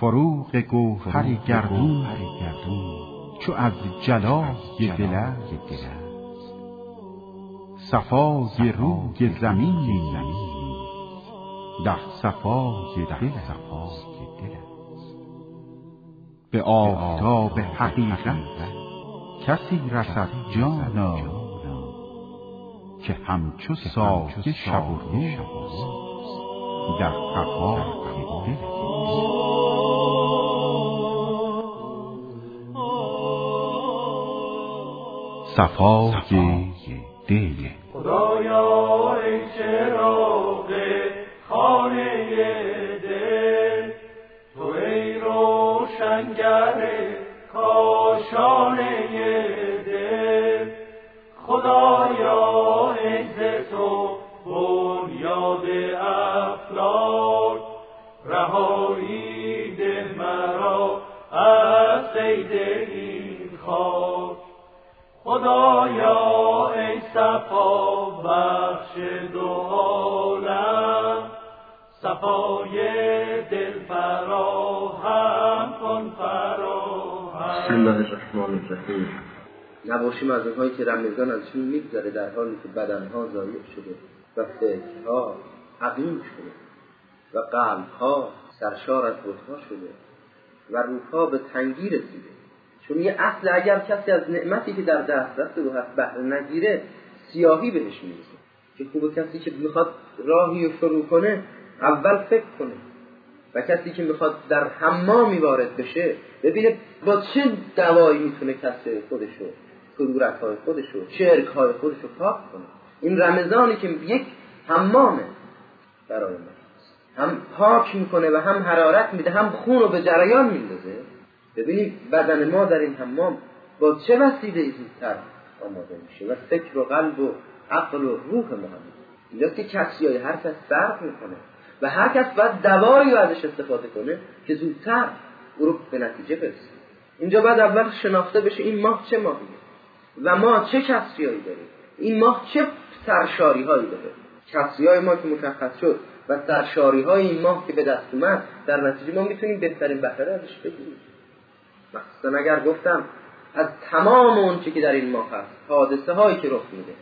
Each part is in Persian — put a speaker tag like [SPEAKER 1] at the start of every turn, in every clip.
[SPEAKER 1] فروغ گوهر گردون چو از جلای دل است، صفای روی زمین در صفای دل است. به آفتاب حقیقت کسی رسد جانا، که همچو سایه شب و روز در قفای دل است. صفای دل.
[SPEAKER 2] خدایا ای چراغ خانه دل، تو ای روشنگر کاشانه دل، خدایا ای ز تو بنیاد افلاک، رهایی ده مرا از قید این خاک. خدایا ای صفا بخش دو عالم، صفای دل فراهم کن فراهم.
[SPEAKER 3] بسم الله الرحمن الرحیم. نباشیم از اونهایی که رمضان ازشون میگذره در حالی که بدنها ضایع شده و فکرها عقیم شده و قلبها سرشار از بت‌ها شده و روحها به تنگی رسیده. چون یه اصل اگر کسی از نعمتی که در دسترس او هست بهره نگیره، سیاهی بهش میرسه. که خوبه کسی که میخواد راهی رو شروع کنه اول فکر کنه، و کسی که میخواد در حمامی وارد بشه ببینه با چه دوایی میتونه کسی خودشو، کدورت‌های خودشو، شرک‌های خودشو پاک کنه. این رمضانی که یک حمامه برای ما، هم پاک میکنه و هم حرارت میده، هم خون رو به جریان میندازه. ببینیم بدن ما در این حمام با چه وسیله‌ای زودتر آماده میشه و فکر و قلب و عقل و روح ما هم. اینجاست که کسیای هر کس فرق میکنه و هر کس باید دوایی ازش استفاده کنه که زودتر او رو به نتیجه برسه. اینجا باید اول شناخته بشه این ماه چه ماهیه و ما چه کسیایی داریم، این ماه چه سرشاری هایی داره. کسیای ما که مشخص شد و سرشاری های این ماه که به دست اومد، در نتیجه ما میتونیم بهترین بهره ازش بگیریم. مثلا اگر گفتم از تمام اون چی که در این ماه هست، حادثه هایی که رخ میده،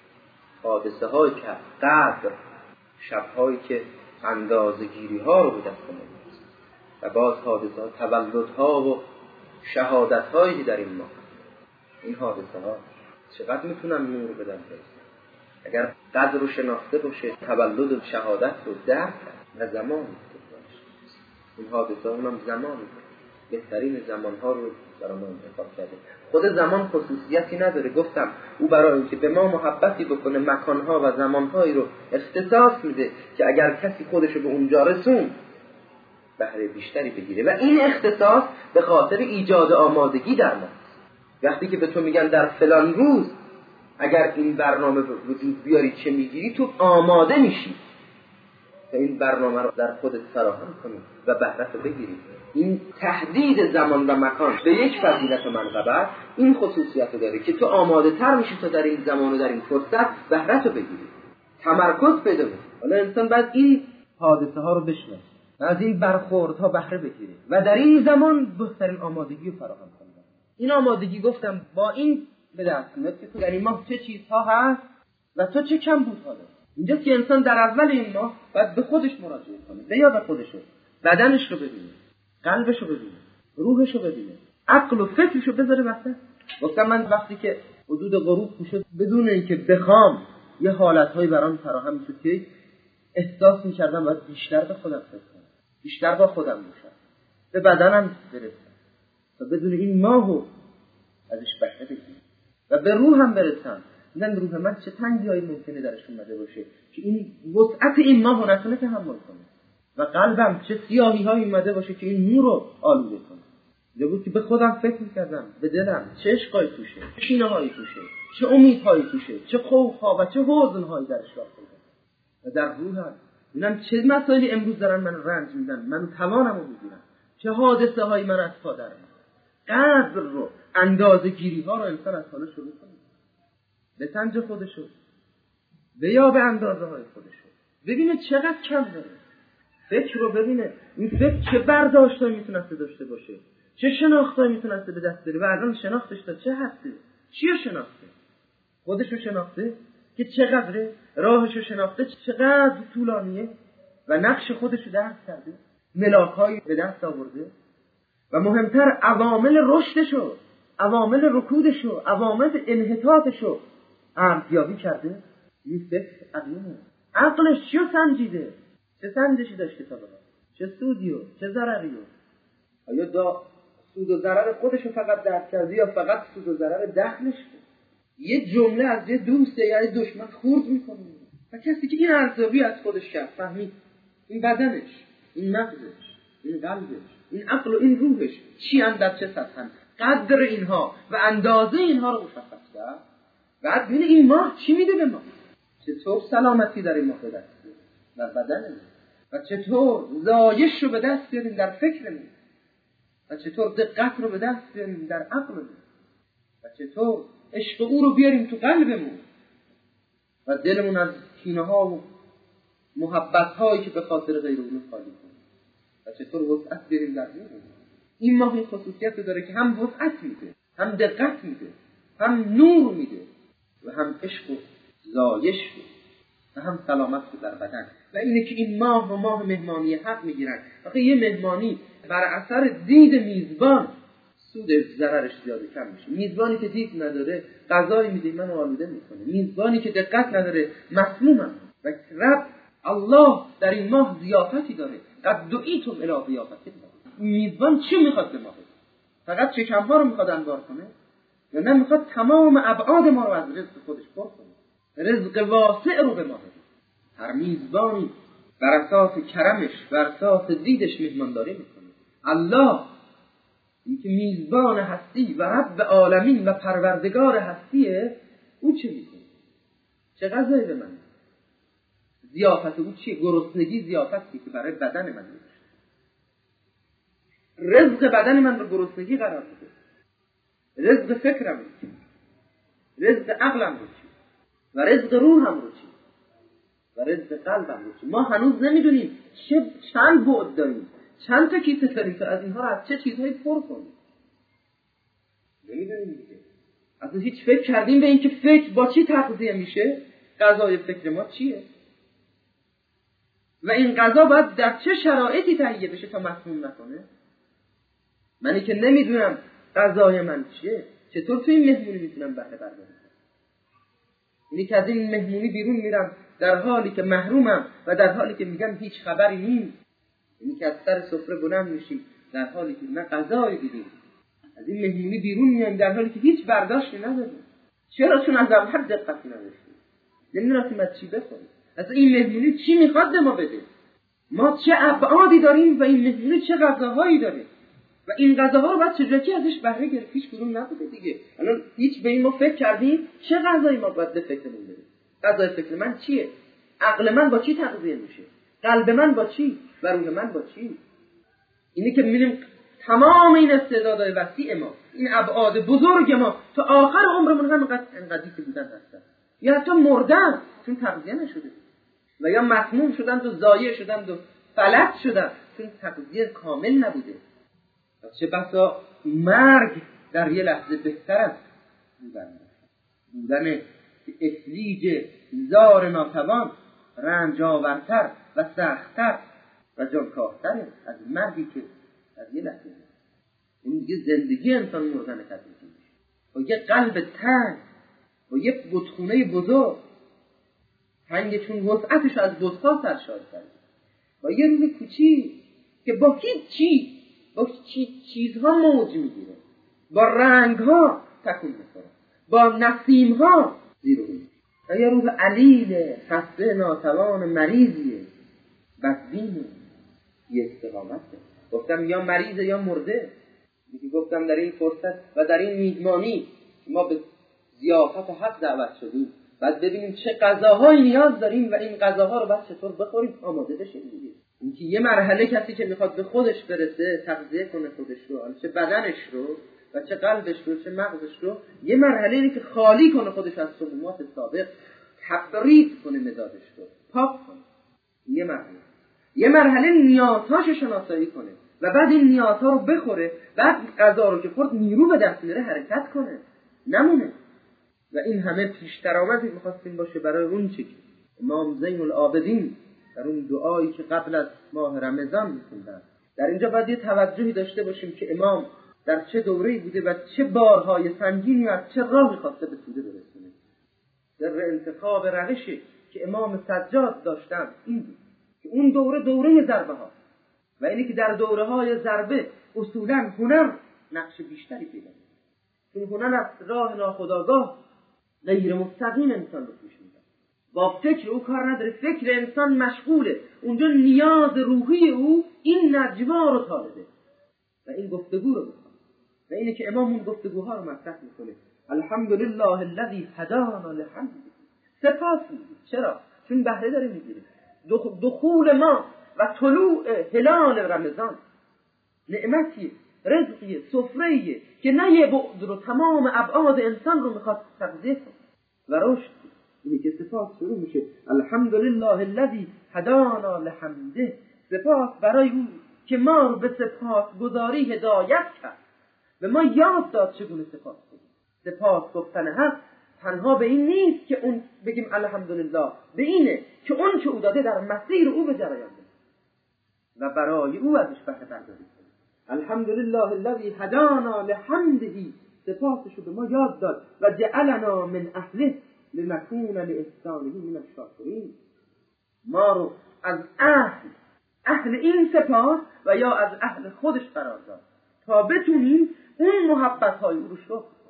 [SPEAKER 3] حادثه هایی که قدر، شب هایی که اندازه گیری ها رو به دست میاد و باز حادثه ها، تولد ها و شهادت هایی که در این ماه هست، این حادثه ها چقدر میتونن نور بدن برسن اگر قدر رو شناخته باشه، تولد و شهادت رو درک کرد و زمان باشه. این حادثه ها اونم زمان بهترین زمانها رو برای ما انتخاب کرده. خود زمان خصوصیتی نداره. گفتم او برای اینکه به ما محبتی بکنه مکانها و زمانهایی رو اختصاص میده که اگر کسی خودش رو به اونجا رسون بهره بیشتری بگیره، و این اختصاص به خاطر ایجاد آمادگی در ما. وقتی که به تو میگن در فلان روز اگر این برنامه وجود بیاری چه میگیری، تو آماده میشی تا این برنامه رو در خودت فراهم کنی و بهره‌شو بگیری. این تحدید زمان و مکان به یک فضیلت و منقبت این خصوصیت رو داره که تو آماده تر میشی تا در این زمان و در این فرصت بهره‌شو بگیری، تمرکز پیدا کنی. حالا انسان باید این حادثه ها رو بشناسه و از این برخوردها بهره بگیره و در این زمان بهترین آمادگی رو فراهم کنه. این آمادگی گفتم با این به دست میاد که تو در این ماه چه چیزها هست و تو چه کمبودها داری. اینجاست که انسان در اول این ماه باید به خودش مراجعه کنه، به یاد خودش، بدنش رو ببینه، قلبش رو ببینه، روحش رو ببینه، عقل و فکرش رو بذاره وسط. گفتم من وقتی که حدود غروب میشد بدون اینکه بخوام یه حالت‌هایی برام فراهم میشد که احساس می‌کردم باید بیشتر به خودم فکر کنم، بیشتر با خودم باشم، به بدنم برسم تا بدون این ماهو ازش بهره بگیرم و به روحم برسم. من روح من چه تنگی‌هایی ممکنه درش اومده باشه که این وسعت این ماهو نتونه تحمل کنه، و قلبم چه سیاهی‌هایی اومده باشه که این نور رو آلوده کنه. بود که به خودم فکر می‌کردم، به دلم چه عشقایی توشه، چه کینه‌هایی توشه، چه امیدهایی توشه، چه خوف‌ها و چه حزن‌هایی درش داخله و در روحم ببینم چه مسائلی امروز دارن من رنج میدن، من توانمو می‌گیرم، چه حادثه‌هایی من از پا در میارن. قدر رو، اندازه‌گیری‌ها رو انسان از حالا شروع کنه، به سنج خودشو، به یا به اندازه‌های خودشو، ببینه چقدر کم داره. فکر رو ببینه این فکر چه برداشتایی میتونسته داشته باشه، چه شناختایی میتونسته به دست بیاره و الان شناختش تا چه حدی؟ چی رو شناخته؟ خودش رو شناخته که چقدره، راهش رو شناخته چقدر طولانیه و نقش خودش رو درک کرده، ملاک‌هایی به دست آورده و مهمتر عوامل رشدشو، عوامل رکودشو، عوامل انحطاطشو ارزیابی کرده. این فکر عقیمه. عقلش چیو سنجیده؟ چه سنجشی داشته تا بلا؟ چه سودیو؟ چه ضرریو؟ آیا سود و ضرر خودشو فقط درک کرده یا فقط سود و ضرر دخلش؟ یه جمله از یه دوسته یا یه دشمن خورد میکنه و کسی که این ارزیابی از خودش کرد، فهمید این بدنش، این مغزش، این قلبش، این عقل و این روحش چی اندر چه سطحن، قدر اینها و اندازه اینها رو مشخص کرد. بعد ببین این ماه چی میده به ما، چطور سلامتی در این ماه به دست بیاریم در بدنمون و چطور زایش رو به دست بیاریم در فکرمون و چطور دقت رو به دست بیاریم در عقلمون و چطور عشق او رو بیاریم تو قلبمون و دلمون از کینه ها و محبت هایی که به خاطر غیر اون خالی کنیم و چطور وسعت بیاریم در روحمون. این ماه این خصوصیت رو داره که هم وسعت میده، هم دقت میده، هم نور میده و هم عشق و زایش میده و هم سلامت در بدن. و اینه که این ماه و ماه مهمانی حق میگیرن. وقتی یه مهمانی بر اثر دید میزبان سود ضررش زیاده کم میشه. میزبانی که دید نداره غذایی میده منو آلوده میکنه. میزبانی که دقت نداره مسمومم. و رب الله در این ماه ضیافتی داره. قد دعیتم الی ضیافتی. میزبان چی میخواد به ما بده؟ فقط شکم‌ها رو میخواد انبار کنه یا نه میخواد تمام ابعاد ما رو از رزق خودش پر کنه، رزق واسع رو به ما بده. هر میزبانی بر اساس کرمش، بر اساس دیدش مهمانداری میکنه. الله این که میزبان هستی و رب عالمین و پروردگار هستیه، او چه میکنه؟ چه غذایی به من؟ ضیافت او چیه؟ گرسنگی ضیافتی که برای بدن من میشه. رزق بدن من رو گرسنگی قرار بده. رزق فکرم رو چی؟ رزق عقلم رو چی؟ و رزق روحم رو چی؟ و رزق قلبم رو چی؟ ما هنوز نمیدونیم چند بعد داریم، چند تا کیسه داریم که از اینها رو از چه چیزهایی پر کنیم. نمیدونیم دیگه. اصلا هیچ فکر کردیم به این که فکر با چی تغذیه میشه؟ غذای فکر ما چیه؟ و این غذا باید در چه شرایطی تهیه بشه تا مسموم نکنه؟ منی که نمیدونم غذای من چیه، چطور تو این مهمونی میتونم بهره بردارم؟ اینی که از این مهمونی بیرون میرم در حالی که محرومم و در حالی که میگم هیچ خبری نیست. اینی که از سر سفره بلند میشیم در حالی که نه غذایی دیدیم. از این مهمونی بیرون میایم در حالی که هیچ برداشتی نداریم. چرا؟ چون از اول دقتی نداشتیم. نمیدونستیم از چی بخوریم. اصلا این مهمونی چی میخواد به ما بده؟ ما چه ابعادی داریم و این مهمونی چه غذاهایی داره؟ و این غذاها رو باید چجوری ازش بهره گرفت؟ هیچ کدوم نبوده دیگه. الان هیچ به این ما فکر کردیم چه غذایی ما باید به فکرمون بریم؟ غذای فکر من چیه؟ عقل من با چی تغذیه میشه؟ قلب من با چی؟ و روح من با چی؟ اینی که می‌بینیم تمام این استعدادهای وسیع ما، این ابعاد بزرگ ما تا آخر عمرمون هم انقدری که بودن هستن. یا حتی مردن چون تغذیه نشده و یا مسموم شدند و ضایع شدند و فلج شدند چون تغذیه کامل نبوده. و چه بسا مرگ در یه لحظه بهتر از بودن که افلیج زار ناتوان رنج آورتر و سختتر و جانکاهتره از مرگی که در یه لحظه این دیگه زندگی انسان مردن تبدیل میشه با یه قلب تنگ، با یه بطخونه بزرگ تنگ چون وسعتش از بطخا سرشار کرده، با یه روح کوچیک که با هیچ چیزها موج میگیره، با رنگها تکون میخوره، با نسیمها زیر و روی. و یه روح علیل خسته ناتوان مریضیه، بدبینه، یه استقامته. گفتم یا مریضه یا مرده. گفتم در این فرصت و در این میزبانی که ما به ضیافت حق دعوت شدیم بعد ببینیم چه غذاهایی نیاز داریم و این غذاها رو باید چطور بخوریم، آماده بشیم دیگه. اینکه یه مرحله کسی که میخواد به خودش برسه تغذیه کنه خودش رو، چه بدنش رو و چه قلبش رو چه مغزش رو، یه مرحله اینه که خالی کنه خودش از سمومات سابق، تبرید کنه مزاجش رو، پاک کنه. یه مرحله. یه مرحله نیازهاشو شناسایی کنه و بعد این نیازها رو بخوره، بعد غذا رو که خورد نیرو به دست میاره حرکت کنه، نمونه. و این همه پیش درآمدی می‌خواستیم باشه برای اون چیزی که امام زین العابدین در اون دعایی که قبل از ماه رمضان می‌خوندن. در اینجا باید یه توجهی داشته باشیم که امام در چه دوره‌ای بوده و چه بارهای سنگینی از چه راهی خواسته به سوده برسونه. در انتخاب روشی که امام سجاد داشتن این بود که اون دوره ضربه ها و اینی که در دوره‌های ضربه اصولاً هنر نقش بیشتری پیدا می‌کنه. چون هنر از راه ناخودآگاه غیر مستقیم انسان رو پیش می‌بره. با فکر او کار نداره، فکر انسان مشغوله. اونجا نیاز روحی او این نجوا رو طالبه و این گفتگو رو می‌خواد. و اینه که امام اون گفتگوها رو مطرح می‌کنه. الحمدلله الذی هدانا لهذا. سپاس می‌گیم. چرا؟ چون بهره داره می‌گیره. دخول ما و طلوع هلال رمضان نعمتی، رزقی، سفره‌ای که نه یه بعد رو تمام ابعاد انسان رو میخواد تغذیه کنه و رشد. اینی که سپاس شروع میشه الحمدلله الذی هدانا لحمده. سپاس برای اون که ما رو به سپاس گزاری هدایت کرد و ما یاد داد چگونه سپاس کنیم. سپاس گفتن هست تنها به این نیست که اون بگیم الحمدلله، به اینه که اون چه او داده در مسیر او به جریان بده و برای او ازش بهره برداری کنیم. الحمدلله الذی هدانا لحمده. سپاسشو به ما یاد داد و جعلنا من اهله لنکون لاحسانه من الشاکرین. ما رو از اهل این سپاس و یا از اهل خودش قرار داد تا بتونیم اون محبت‌های او رو شکر کنیم.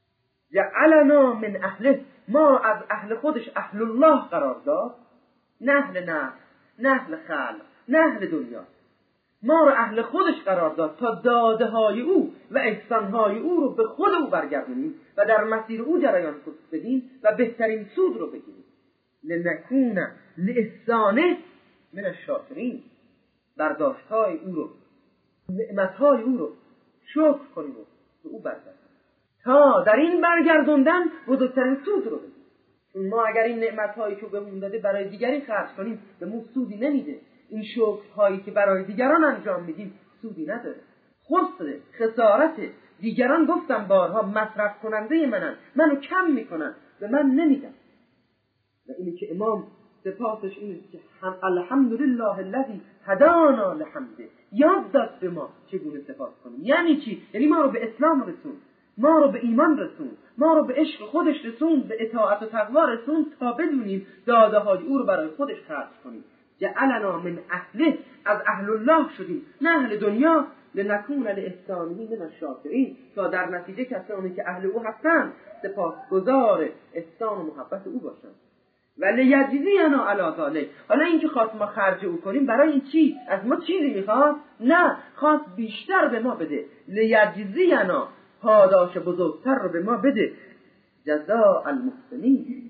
[SPEAKER 3] جعلنا من اهله، ما رو از اهل خودش اهل الله قرار داد، نه اهل نفس، نه اهل خلق، نه اهل دنیا. ما رو اهل خودش قرار داد تا داده های او و احسان های او رو به خود او برگردونیم و در مسیر او جریان بدیم و بهترین سود رو بگیریم. لنکون لاحسانه من الشاکرین. برداشت های او رو، نعمت های او رو شکر کنیم و به او برگردونیم تا در این برگردوندن بزرگترین سود رو بگیریم. چون ما اگر این نعمت هایی که بهمون داده برای دیگری خرج کنیم به ما سودی نمیده. این شکرهایی که برای دیگران انجام میدیم سودی نداره، خسره، خسارت. دیگران گفتم بارها مصرف کننده منو کم میکنن، به من نمیدن. و اینی که امام سپاسش اینه که الحمدلله الذی هدانا لحمده، یاد داد به ما چگونه سپاس کنیم. یعنی چی؟ یعنی ما رو به اسلام رسون، ما رو به ایمان رسون، ما رو به عشق خودش رسون، به اطاعت و تقوا رسون تا بدونیم داده های او رو برای خودش خرج کنیم. جعلنا من اهله، از اهل الله شدیم، نه اهل دنیا. لنکون لاحسانه من الشاکرین، تا در نتیجه کسانی که اهل او هستند سپاسگزار احسان و محبت او باشند. و لیجزینا علی ذلک. حالا این که خواست ما خرج او کنیم برای این چی؟ از ما چیزی میخواد؟ نه، خواست بیشتر به ما بده. لیجزینا، پاداش بزرگتر رو به ما بده. جزاء المحسنین،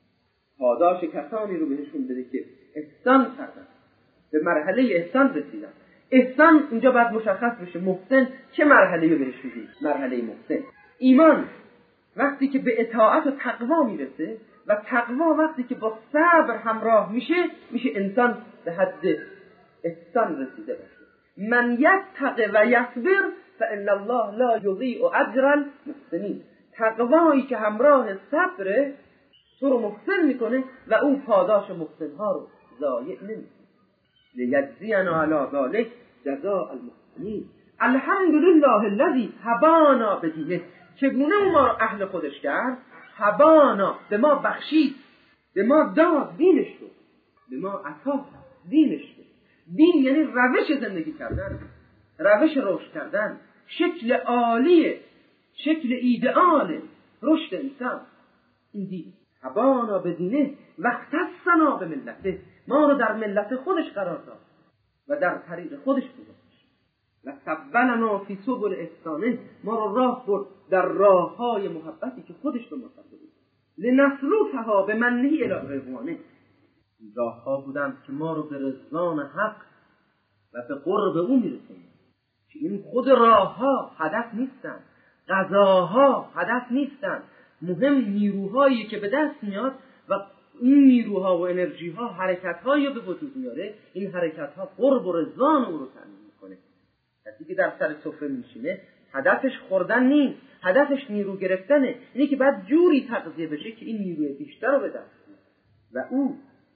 [SPEAKER 3] پاداش کسانی رو بهشون بده که احسان کردن، به مرحله احسان رسیدن. احسان اینجا باید مشخص بشه. محسن چه مرحله رو بهش میگیم؟ مرحله محسن. ایمان وقتی که به اطاعت و تقوا میرسه و تقوا وقتی که با صبر همراه میشه انسان به حد احسان رسیده باشه. من یتق و یصبر فان الله لا یضیع اجر المحسنین. تقوایی که همراه صبر تو رو محسن میکنه و او پاداش محسنها رو ضایع نمیکنه. لیجزینا علی ذلک جزاء المحسنین. الحمدلله الذی هبانا بدینه. چگونه ما رو اهل خودش کرد؟ هبانا، به ما بخشید، به ما داد، دینش رو به ما عطا، دینش رو. دین یعنی روش زندگی کردن، روش رشد کردن، شکل عالیه، شکل ایدئال رشد انسان. این دین هبانا بدینه و اختصنا به ملته، ما رو در ملت خودش قرار داد و در طریق خودش گذاشت. و سبلنا فی سبل احسانه، ما رو راه برد در راههای محبتی که خودش رو مصدق بود. لنسلوکها به منه الی رضوانه، راهها بودند که ما رو به رضوان حق و به قرب او میرسونند. که این خود راهها هدف نیستن، غذاها هدف نیستن، مهم نیروهایی که به دست میاد و این نیروها و انرژیها حرکت‌هایی به وجود میاره، این حرکت‌ها قرب و رضوان او رو تامین میکنه. کسی که در سر سفره میشینه هدفش خوردن نیست، هدفش نیرو گرفتنه، اینه که بعد جوری تغذیه بشه که این نیروی بیشتر رو به دست بیاره. و او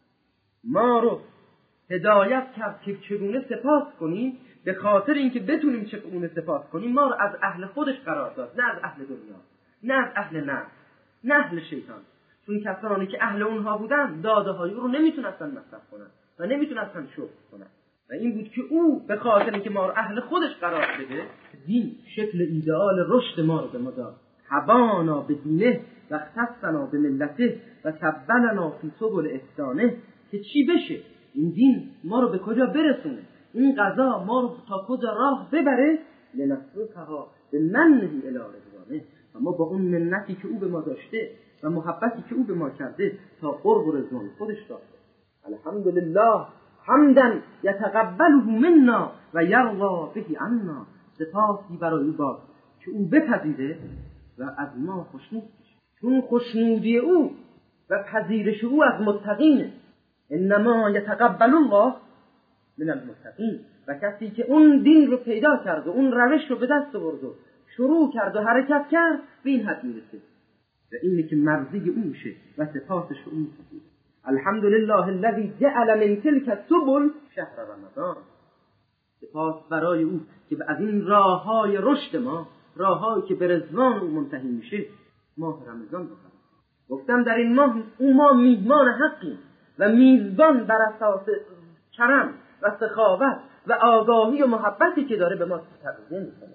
[SPEAKER 3] ما رو هدایت کرد که چگونه سپاس کنیم، به خاطر اینکه بتونیم چگونه سپاس کنیم ما رو از اهل خودش قرار داد، نه از اهل دنیا، نه از اهل نفس، نه اهل شیطان. چون کسانی که اهل اونها بودن داده های او رو نمیتونستن مصرف کنن و نمیتونستن شکر کنن. و این بود که او به خاطر اینکه ما رو اهل خودش قرار بده، دین شکل ایدئال رشد ما رو به ما داد. حبانا به دینه و اختصنا به ملته و تبلنا فی سبل احسانه، که چی بشه؟ این دین ما رو به کجا برسونه؟ این قضا ما رو تا کجا راه ببره؟ لنصرفها به منه الی رضوانه، و ما با اون منتی که او به ما داشته و محبتی که او به ما کرده تا قرب و رضوان خودش رفته. الحمدلله حمدا یتقبله منا و یرضا به عنا. سپاسی برای او باد که او بپذیره و از ما خوشنود بشه، چون خوشنودی او و پذیرش او از متقینه. انما یتقبل الله من المتقین. و کسی که اون دین رو پیدا کرد و اون روش رو به دست آورد و شروع کرد و حرکت کرد، به این حد میرسه و اینه که مرضی او میشه و سپاسش رو اون میشه. الحمدلله الذی جعل من تلک السبل شهر رمضان. سپاس برای او که از این راههای رشد ما، راههایی که به رضوان او منتهی میشه، ماه رمضان بخواهد. گفتم در این ماه ما میزبان حقیم و میزبان بر اساس کرم و سخاوت و آگاهی و محبتی که داره به ما تقدیم میکنه.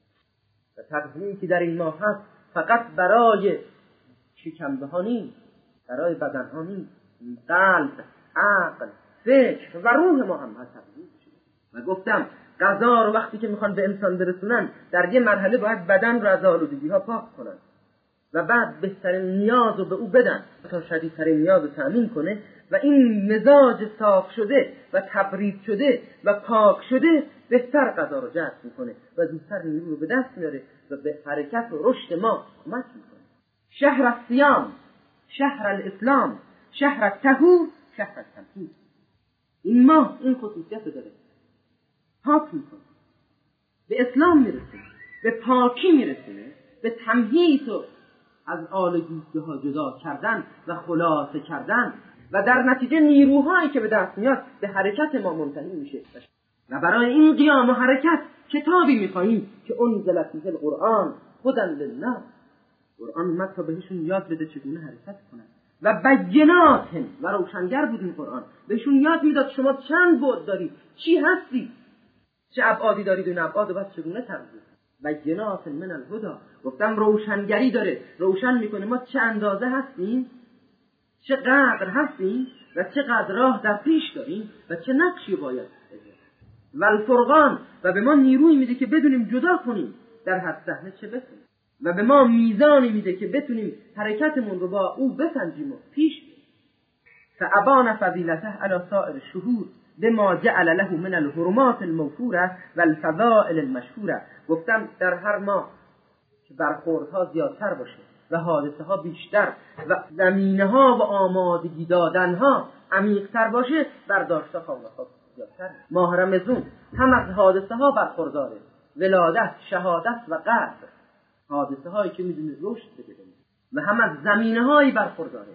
[SPEAKER 3] و تقدیمی که در این ماه هست فقط برای شکمبه ها نیست، برای بدن ها نیست، قلب، عقل، فکر و روح ما هم تقدیم شده. و گفتم غذا رو وقتی که میخوان به انسان برسونن، در یه مرحله باید بدن رو از آلودگی ها پاک کنن و بعد بهترین نیاز رو به او بدن تا شدیدترین نیاز رو تأمین کنه و این مزاج صاف شده و تبرید شده و پاک شده بهتر غذا رو جذب میکنه و زودتر نیرو رو به دست میاره و به حرکت و رشد ما کمک میکنه. شهر الصیام، شهر الاسلام، شهر الطهور، شهر التمهید. این ماه این خصوصیت داره، پاک میکنه، به اسلام میرسه، به پاکی میرسه، به تمهید و از آلودگی ها جدا کردن و خلاصه کردن و در نتیجه نیروهایی که به دست میاد به حرکت ما منتهی میشه. و برای این قیام و حرکت کتابی میخواهیم که انزل فیه القرآن هدی للناس. قرآن اومد تا بهشون یاد بده چگونه حرکت کنن و بینات و روشنگر بود. این قرآن بهشون یاد میداد شما چند بعد دارید، چی هستی، چه ابعادی دارید و این ابعاد بس چگونه تغییر. بینات من الهدی، گفتم روشنگری داره، روشن میکنه ما چه اندازه هستیم، چه قدر هستیم و چقدر راه در پیش داریم و چه نقشی باید بجریم. و الفرقان، و به ما نیروی میده که بدونیم جدا کنیم در هر صحنه چه بکنیم و به ما میزانی میده که بتونیم حرکتمون رو با او بسنجیم و پیش بریم. فابان فضیلته علی سائر الشهور بما جعل له من الحرمات الموفوره و الفضائل المشهوره. گفتم در هر ماه که برخوردها زیادتر باشه و حادثه ها بیشتر و زمینه ها و آمادگی دادن ها عمیق‌تر باشه، برداشت ها و خواست زیادتر. ماه رمضان هم از حادثه ها برخورداره، ولادت، شهادت و قتل، حادثه هایی که میدونه رشد بده، و هم از زمینه هایی برخورداره.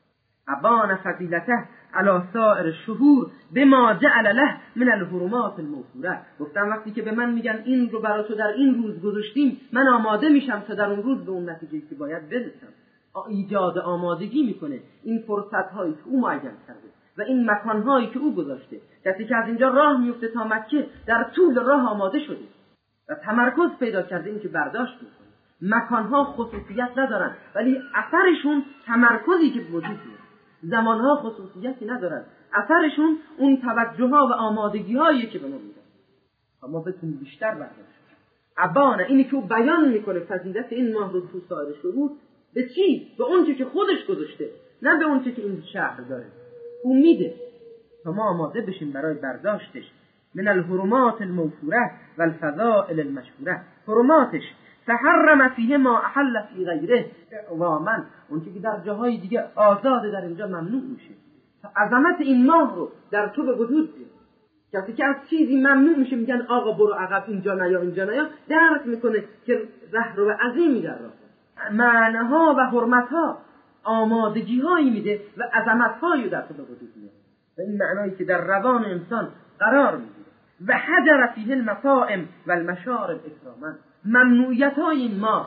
[SPEAKER 3] ابان فضیلته علی سائر الشهور بما جعل له من الحرمات الموفوره. گفتم وقتی که به من میگن این رو برای تو در این روز گذاشتیم، من آماده میشم تا در اون روز به اون نتیجه‌ای که باید برسم. ایجاد آمادگی میکنه این فرصت هایی که او معین کرده و این مکان هایی که او گذاشته. کسی که از اینجا راه میفته تا مکه در طول راه آماده شده و تمرکز پیدا کرده، این که برداشت میکنه. مکان ها خصوصیت ندارن ولی اثرشون تمرکزی که وجود داره. زمانها خصوصیتی ندارن، اثرشون اون توجه ها و آمادگی هایی که به ما میدن تا ما بتونیم بیشتر برداشت. ابانه اینی که او بیان میکنه فضیلت این ماه رو تو سایر شهور به چی؟ به اون چی که خودش گذاشته، نه به اون چی که این شهر داره. او میده تا ما آماده بشیم برای برداشتش. من الحرمات الموفوره و الفضائل المشهوره. حرماتش
[SPEAKER 4] تحرم فیه ما احل فی غیره. اعواما اون که در جاهای دیگه آزاده در اینجا ممنوع میشه. عظمت این ماه رو در تو به وجود بیاره. کسی که از چیزی ممنوع میشه میگن آقا برو عقب، اینجا نیا، درک میکنه که رهرو عظیمی در راه، معناها و حرمتها، آمادگی‌هایی میده و عظمت‌هایی در تو به وجود میاره. و این معنایی که در روان انسان قرار میگیره. و حجر فیه المطاعم و المشارب اکراما. ممنوعیت‌های این ماه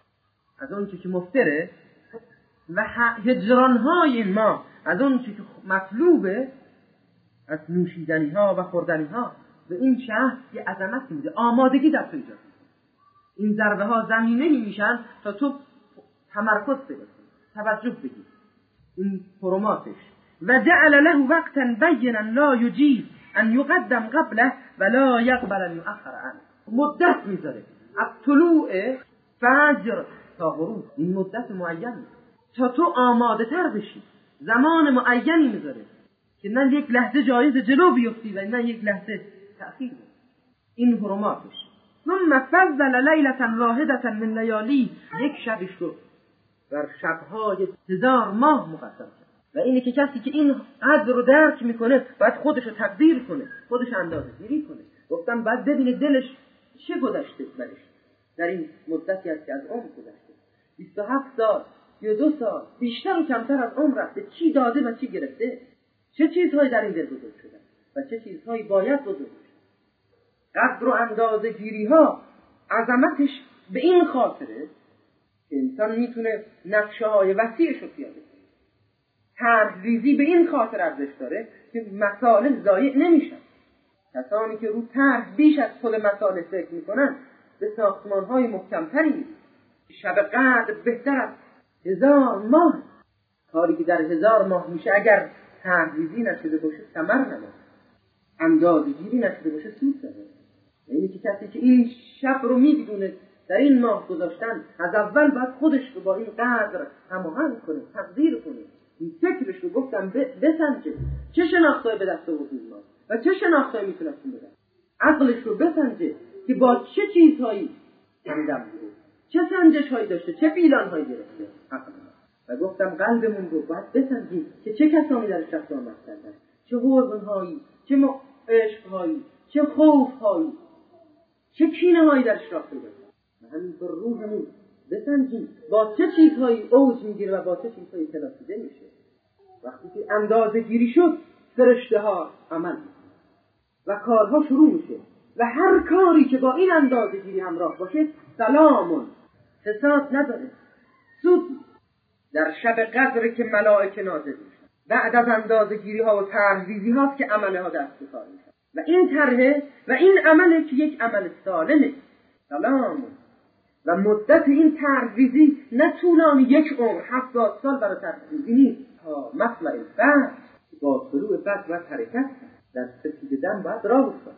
[SPEAKER 4] از اون که مفتره و هجران‌های این ماه از اون که مطلوبه، از نوشیدنی‌ها و خوردنی‌ها. به این شهر یه عظمتی میده، آمادگی در تو ایجاد. این ضربه ها زمینه‌ای میشن تا تو تمرکز پیدا کنی، توجه بگیر. این حرماتش. و جعل له وقتا بینا لا یجیز ان یقدم قبله ولا یقبل ان یؤخر عنه. مدت میذاره از طلوع فجر تا غروب، این مدت معین تا تو آماده تر بشی. زمان معینی میذاره که نه یک لحظه جایز جلو بیفتی و نه یک لحظه تأخیر. این حرماتش. ثم فضل لیلة واحدة من لیالی، یک شبش رو بر شبهای 1000 ماه مقدم کرد. و اینه که کسی که این قدر رو درک میکنه باید خودش رو تقدیر کنه، خودش اندازه گیری کنه. گفتم باید ببینه دلش چه گذشته برش در این مدتی است که از عمر گذشته. 27 سال، 32 سال، بیشتر و کمتر از عمر رفته، چی داده و چی گرفته، چه چیزهایی در این دل بزرگ شده و چه چیزهایی باید بزرگ شده. قدر و اندازه گیری ها عظمتش به این خاطره که انسان میتونه نقشه های وسیعش رو پیاده کنه. طرح‌ریزی به این خاطر ارزش داره که مصالح ضایع نمیشن. کسانی که رو طرح بیش از خود مصالح فکر میکنن به ساختمان های محکمتری. شب قدر بهتر از 1000 ماه. کاری که در 1000 ماه میشه اگر طرح‌ریزی نشده باشه ثمر نمیده، اندازه‌گیری نشده باشه سود نداره. یعنی که کسی که این شب رو میدونه در این ماه گذاشتن، از اول باید خودش رو با این قدر هماهنگ کنه، تقدیر کنه. این فکرش رو گفتم بسنجه، چه شناختایی به دست آورد این ماه و چه شناختایی میتونستیم بده. عقلش رو بسنجه که با چه چیزهایی همدم بوده، چه سنجش هایی داشته، چه پیلان هایی گرفته عقل. و گفتم قلبمون رو باید بسنجیم که چه کسانی درش رفت آمد کردن، چه حزن هایی، چه عشق هایی، چه خوف هایی، چه کینه هایی درش راه پیدا کرد. و همینطور روحمون بسنجیم با چه چیزهایی اوج میگیره و با چه چیزهایی تلافیده میشه. وقتی که اندازه گیری شد، فرشته ها عمل میکنه و کارها شروع میشه و هر کاری که با این اندازه گیری همراه باشه سلامون، فساد نداره، سود. در شب قدر که ملائکه نازل میشن، بعد از اندازه گیری ها و طرح‌ریزی هاست که عمله ها دست به کار میشن و این طرحه و این عمله که یک عمل سالمه. سلامون. و مدت این طرح‌ریزی نه طولانی 1 عمر 70 سال برای طرح‌ریزی نیست، تا مطلع فجر. با طلوع فجر و حرکت در سپیددم باید راه افتاد.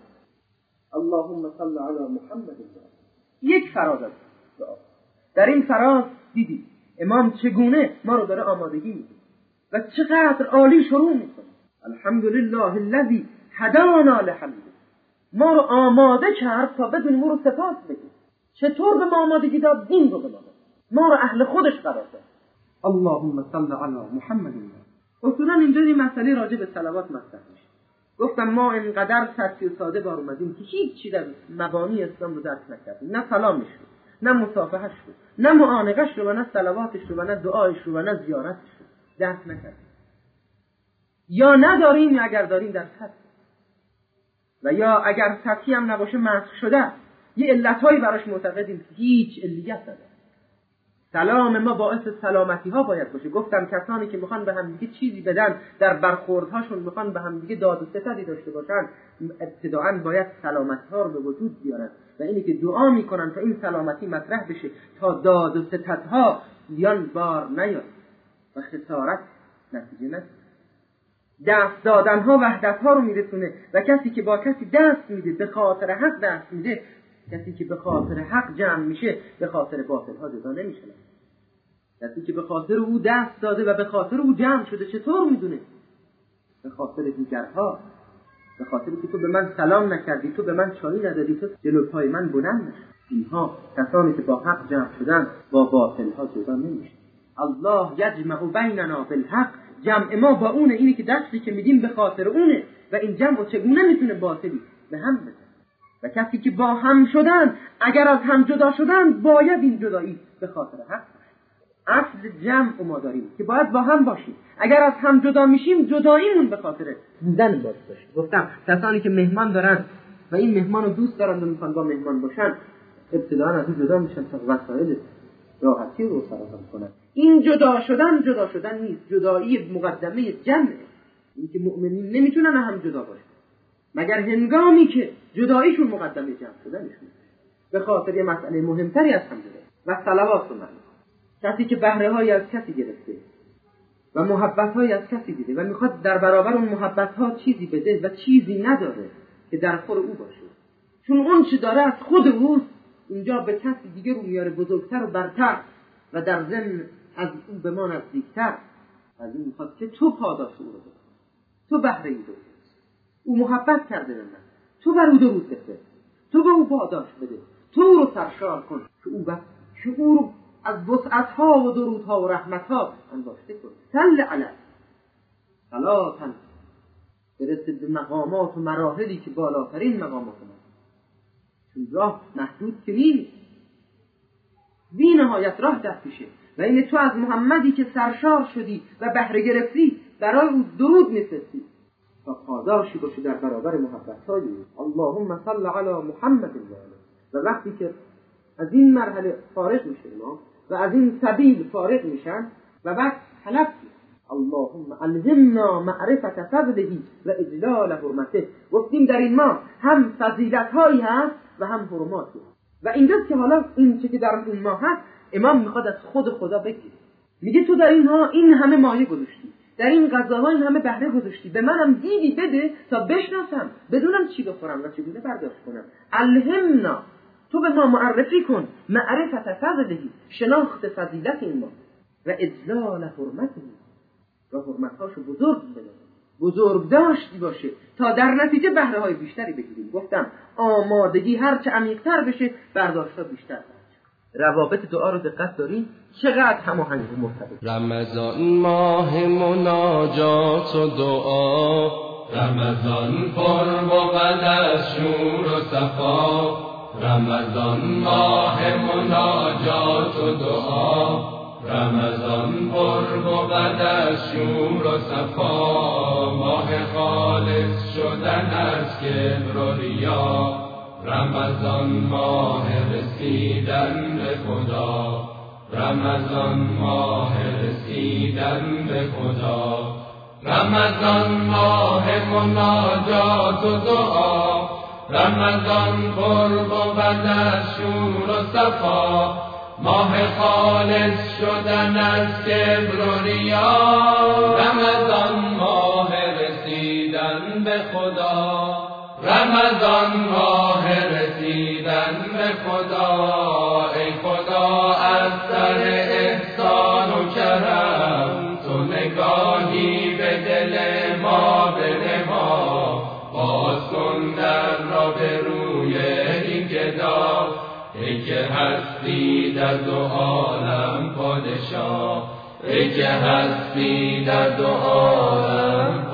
[SPEAKER 4] اللهم صل علی محمد. یک فراز است دعا. در این فراز دیدی امام چگونه ما رو داره آمادگی میده و چقدر عالی شروع میکنه. الحمدلله الذی هدانا لهذا، ما رو آماده کرد تا بدونیم او رو سپاس بگیم. چطور به ما آمادگی داد؟ دین رو به ما رو اهل خودش قرار داد. اللهم صل علی محمد. اصولا اینجوری مسئله راجع به صلوات مطرح میشه. گفتم ما اینقدر سطحی و ساده بار اومدیم که هیچی در مبانی اسلام رو درک نکردیم. نه سلامش رو، نه مصافحهش رو، نه معانقش رو، و نه صلواتش رو، و نه دعایش رو، و نه زیارتش رو درک نکردیم. یا نداریم، یا اگر داریم در سطح، و یا اگر سطحی هم نباشه مسخ شده، یه علتهایی براش معتقدیم که هیچ علیت نداره. سلام ما باعث سلامتی ها باید باشه. گفتم کسانی که میخوان به هم دیگه چیزی بدن، در برخوردهاشون میخوان به هم دیگه داد و ستدی داشته باشن، ابتداعاً باید سلامتی ها رو به وجود بیارن و اینی که دعا میکنن تا این سلامتی مطرح بشه، تا داد و ستدها بیان بار نیاد و خسارت نتیجه نگیره. دست دادن ها وحدت ها رو میرسونه و کسی که با کسی دست میده به خاطر حق دست میده، کسی که به خاطر حق جمع میشه به خاطر باطل ها جدا نمیشه. کسی که به خاطر او دست داده و به خاطر او جمع شده چطور میدونه؟ به خاطر دیگرها، به خاطر که تو به من سلام نکردی، تو به من چایی ندادی، تو جلو پای من بلند نشد. اینها کسانی که با حق جمع شدن با باطل ها جدا نمیشن. الله یجمع بیننا بالحق، جمع ما با اونه، اینه که دستی که میدیم به خاطر اونه و این جمع چگونه میتونه باطلی به هم بزنه. و کسی که با هم شدن اگر از هم جدا شدن باید این جدایی به خاطر حق باشه. اصل جمع ما داریم که باید با هم باشیم. اگر از هم جدا میشیم جداییمون به خاطر بودن باشه. گفتم کسانی که مهمان دارن و این مهمان رو دوست دارن و میخوان با مهمان باشن ابتداء از اون جدا میشن تا وسایل راحتی رو فراهم کنن. این جدا شدن نیست، جدایی مقدمه جمعه. این که مؤمنین نمیتونن هم جدا باشن مگر هنگامی که جداییشون مقدمه جمع شدنشون به خاطر یه مسئله مهمتری از هم جدا و صلوات و معنی. کسی که بهره‌هایی از کسی گرفته و محبت‌هایی از کسی دیده و میخواد در برابر اون محبت‌ها چیزی بده و چیزی نداره که در خور او باشه، چون اون چی داره از خود اوست، اینجا به کسی دیگه رو میاره بزرگتر و برتر و در ضمن از او به ما نزدیکتر. از این میخواد که تو پاداش او رو بده، تو بهره ای رو، او محبت کرده به من، تو بر او درود بفرست، تو به او پاداش بده، تو او رو سرشار کن که او رو از وسعتها و درودها و رحمتها انباشته کن. صل علیه صلاةً برسه به مقامات و مراحلی که بالاترین مقامات ما، چون راه محدود که نیست، بی نهایت راه در پیشه. و این تو از محمدی که سرشار شدی و بهره گرفتی برای او درود میفرستی تا پاداشی باشه در برابر محبت‌های او. اللهم صل علی محمد و وقتی که از این مرحله فارغ میشه ما و از این سبیل فارغ میشن و بعد طلب اللهم الهمنا معرفت فضله و اجلال حرمته. گفتیم در این ماه هم فضیلت‌هایی هست و هم حرماتی هست و اینجاست که حالا این چه که در این ماه هست امام میخواد از خود خدا بگیره. میگه تو در اینها این همه مایه گذاشتی، در این غذاها این همه بهره گذاشتی، به منم دیدی بده تا بشناسم، بدونم چی بخورم و چگونه برداشت کنم. الهمنا، تو به ما معرفی کن معرفت فضله، شناخت فضیلت این ماه و اجلال حرمته و حرمتهاشو بزرگ داشتی باشه تا در نتیجه بهره های بیشتری بگیریم. گفتم آمادگی هرچه عمیق‌تر بشه برداشت‌ها بیشتر بشه. روابط دعا رو دقت داریم چقدر هماهنگ و مرتبط.
[SPEAKER 5] رمضان ماه مناجات و دعا، رمضان پر بود از شور و صفا، رمضان ماه مناجات و دعا، رمضان پر بود از شور و صفا، ماه خالص شدن از کبر و ریا، رمضان ماه رسیدن به خدا، رمضان ماه رسیدن به خدا، رمضان ماه مناجات و دعا، رمضان پر بود از شور و صفا، ماه خالص شدن از کبر و ریا، رمضان ماه رسیدن به خدا، رمضان ماه رسیدن به خدا. ای خدا از سر احسان و کرم تو نگاهی به دل ما بده ما، باز کن در را به روی این گدا، ای که هستی در دو عالم پادشاه، ای که هستی در دو عالم